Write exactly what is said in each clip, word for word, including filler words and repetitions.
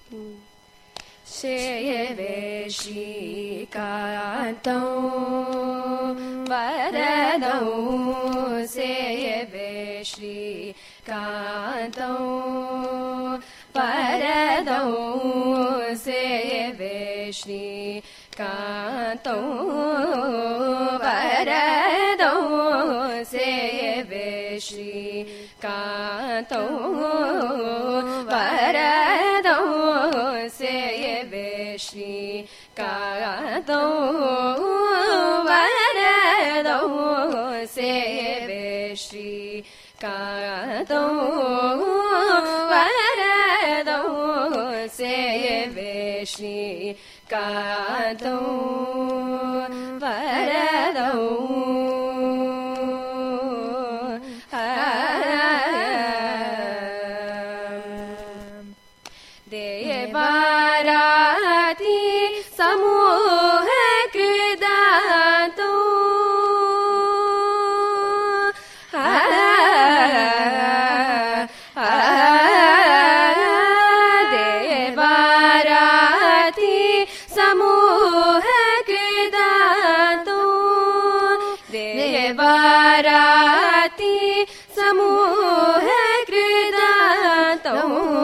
सेवे श्रीकान्तौ वरदौ सेवे श्रीकान्तौ वरदौ सेवे श्रीकान्तौ वरदौ सेवे श्रीकान्तौ वरदौ सेवे श्रीकान्तौ वरदौ सेवे श्रीकान्तौ वरदौ सेवे श्रीकान्तौ वरदौ देवाराति समूह कृदातो देवाराति समूह कृदातो देवाराति समूह कृदातो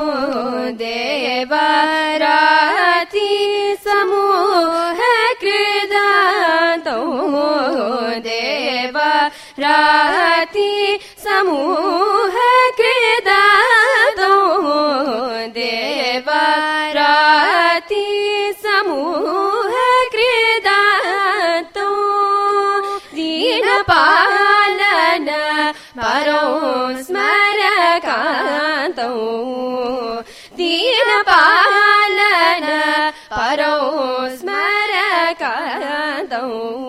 देवाराति समूह कृदातो देवाराति समूह कृदातो देवाराति समूह कृदातो दीनपालन परो स्मरकान्तौ दीनपालन परो स्मरकान्तौ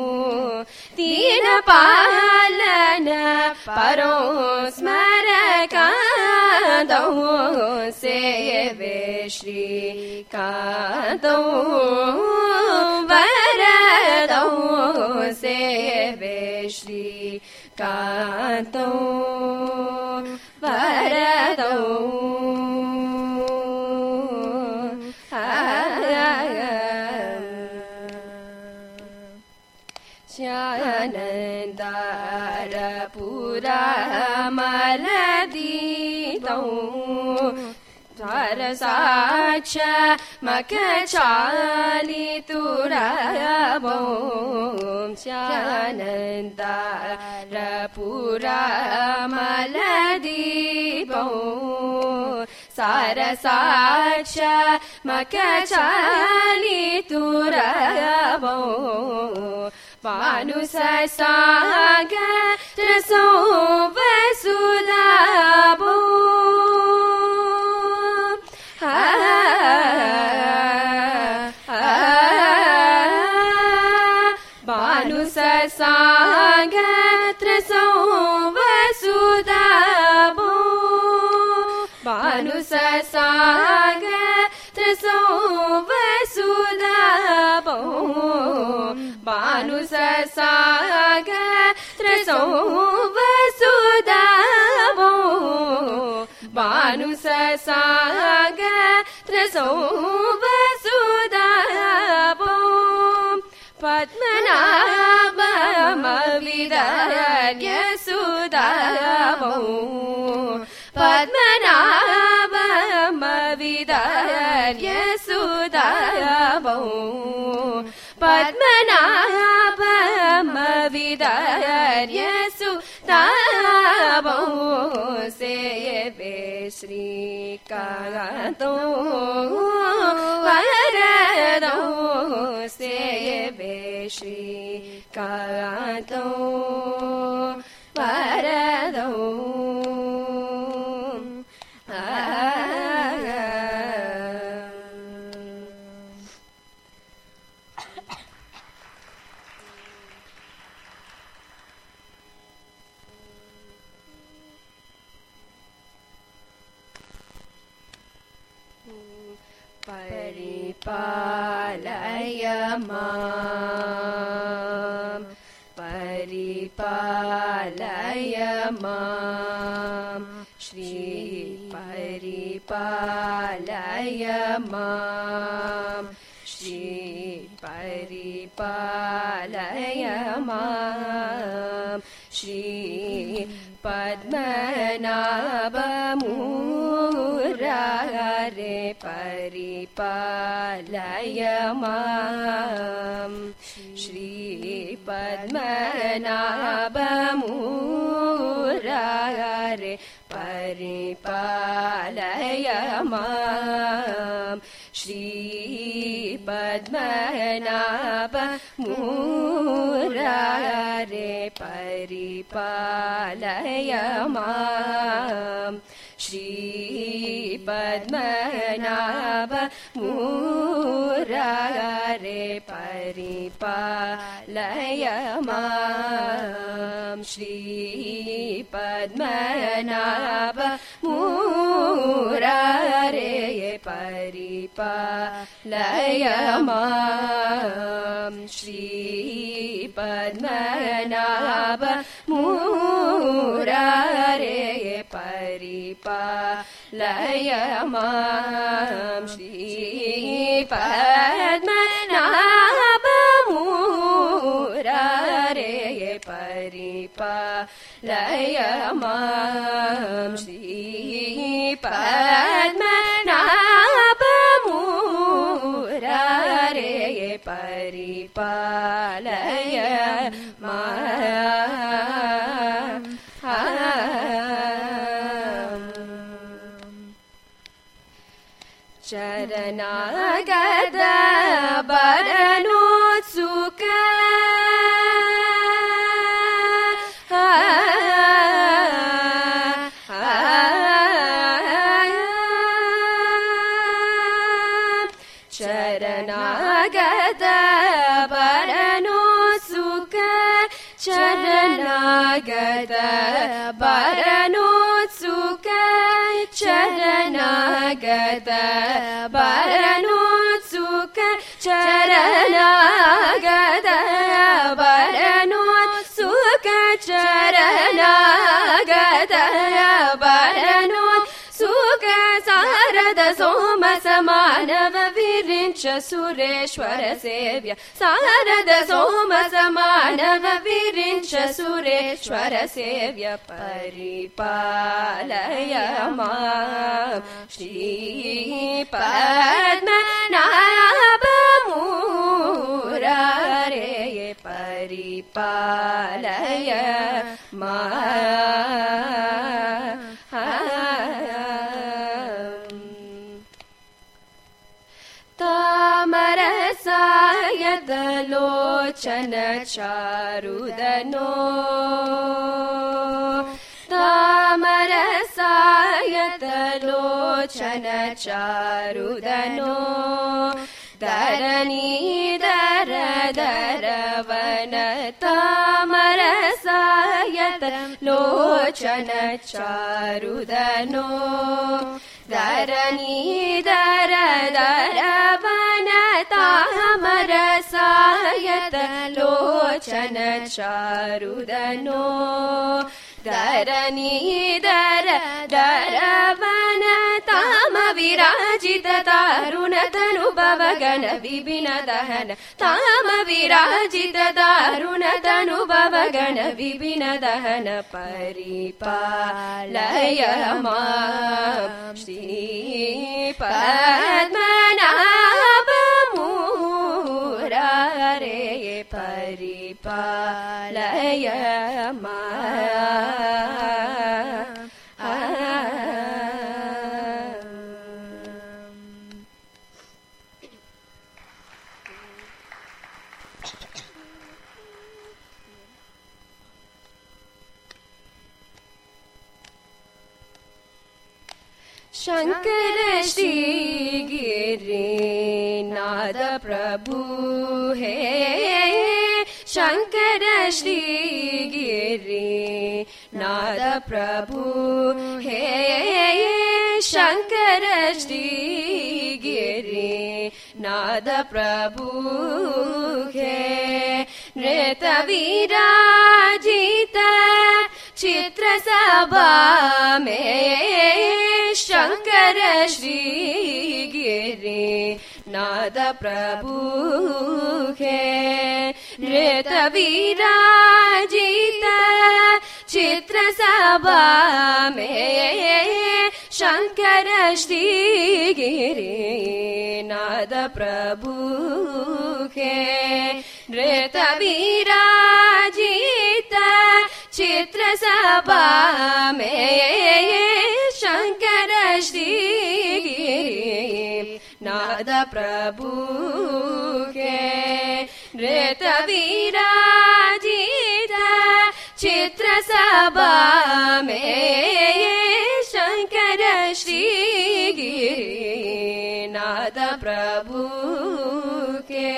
दीनपालन परो स्मरकान्तौ सेवे श्रीकान्तौ वरदौ सेवे श्रीकान्तौ वरदौ श्यानन्दार पुरामलदीतौ सरसाक्ष मखचालितुरवौ श्यानन्दार पुरामलदीपौ सरसाक्ष मखचालितुरवौ पानुससागरसौ वसुलाभो भानुससागरसौ वसुदाभो भानुससागरसौ वसुदाभो भानुससागरसौ वसुदाभो भानुससागरसौ वसुदाभो पद्मनाभमविदर्य सुदाभो पद्मनाभमविदर्य सुदाभो पद्मनाभमविदर्य सुदाभो सेवे श्रीकान्तौ वरदौ सेवे श्रीकान्तौ वरदौ परिपालय मां परिपालय मां श्री परिपालय परिपालय मां श्री परिपालय मां श्री पद्मनाभ मुरारे परिपालय मां श्री पद्मनाभ मुरारे परिपालय मां श्री पद्मनाभ मुरारे परिपालय मां श्री पद्मनाभ मुरारे परिपालय मां श्री पद्मनाभ मुरारे परिपालय मां श्री पद्मनाभ मुरारे परिपालय मां श्री पद्मनाभ मुरारे परिपालय मां श्री पद्मनाभ मुरारे परिपालय मां चरणागत बरनोत्सुक चरणागत बरनोत्सुक चरणागत बरनोत्सुक चरणागत बरनोत्सुक चरणागत बरनोत्सुक चरणागत बरनोत्सुक शारद सोम समानव विरिञ्च सुरेश्वर सेव्य शारद सोम समानव विरिञ्च सुरेश्वर सेव्य परिपालय मां श्री पद्मनाभ मुरारे परिपालय मां तामरसायत लोचन चारुदनो तामरसायत लोचन चारुदनो धरणीधर धरवन तामरसायत लोचन चारुदनो धरणीधर धरवन तामरसायत लोचन चारुदनो धरणीधर धरवन ताम विराजित तारुण तनुभव गण विपिन दहन ताम विराजित तारुण तनुभव गण विपिन दहन परिपालय मां श्री पद्मनाभ मुरारे परिपालय मां शंकर श्री गिरिनाथ प्रभु हे शंकर श्री गिरिनाथ प्रभु हे शंकर श्री गिरिनाथ प्रभु हे नृत्य विराजित चित्रसभा में शंकर श्री गिरि नाद प्रभु है नृत विराजित चित्रसभा में शंकर श्री गिरि नाद प्रभु है नृत विराजित चित्रसभा में शंकर श्री गिरि नाद प्रभु के नृत विराजित चित्रसभा में शंकर श्री गिरि नाद प्रभु के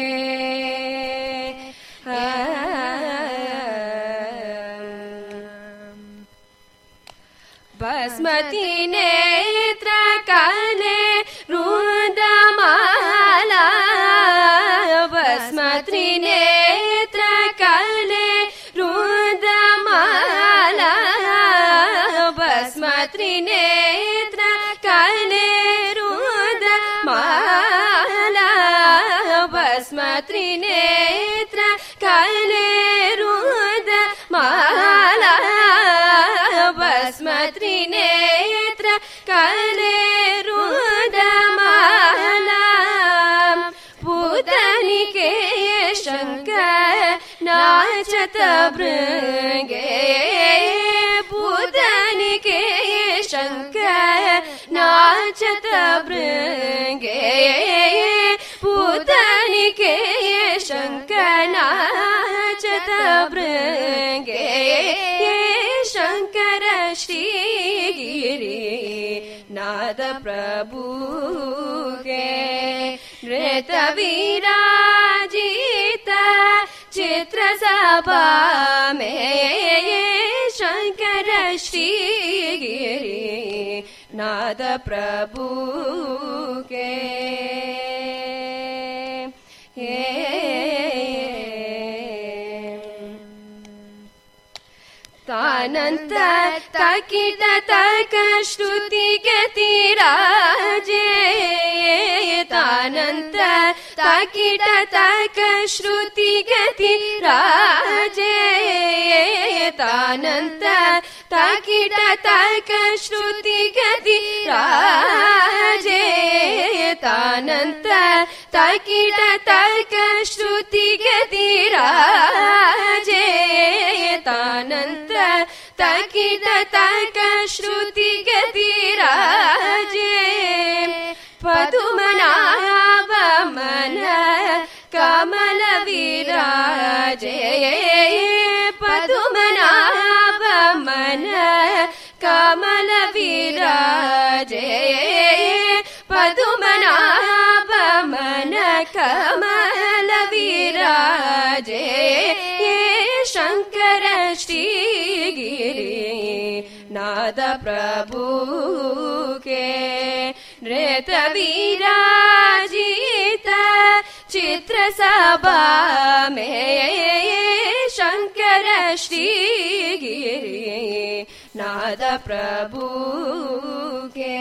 बसमती नेत्र काले रुद्रमाला बसमती नेत्र काले रुद्रमाला बसमती नेत्र काले रुद्रमाला बसमती नेत्र काले रुद्रमाला बसमती नेत्र काले रुद्रमाला पूतनी के शंकर नाचत भृंगे पूतनी के शंकर नाचत भृंगे पूतनी के शंकर नाचत भृंगे शंकर श्री गिरि नाद प्रभु के नृत विराजित चित्रसभा में शंकर श्री गिरि नाद प्रभु के तानंत ताकिट तर्क श्रुति गति राजे तानंत ताकिट तर्क श्रुति गति राजे तानंत ताकिट तर्क श्रुति गति राजे तानंत ताकिट तर्क श्रुति गति राजे तानंत ताकिट तर्क श्रुति गति राजे पदुमनाभ मन कमल विराजे पदुमनाभ मन कमल विराजे पदुमनाभ मन कमल विराजे शंकर श्री गिरि नाद प्रभु के नृत विराजित चित्रसभा में शंकर श्री गिरि नाद प्रभु के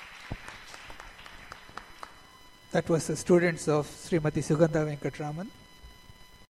That was the students of Srimati Sugandha Venkatraman.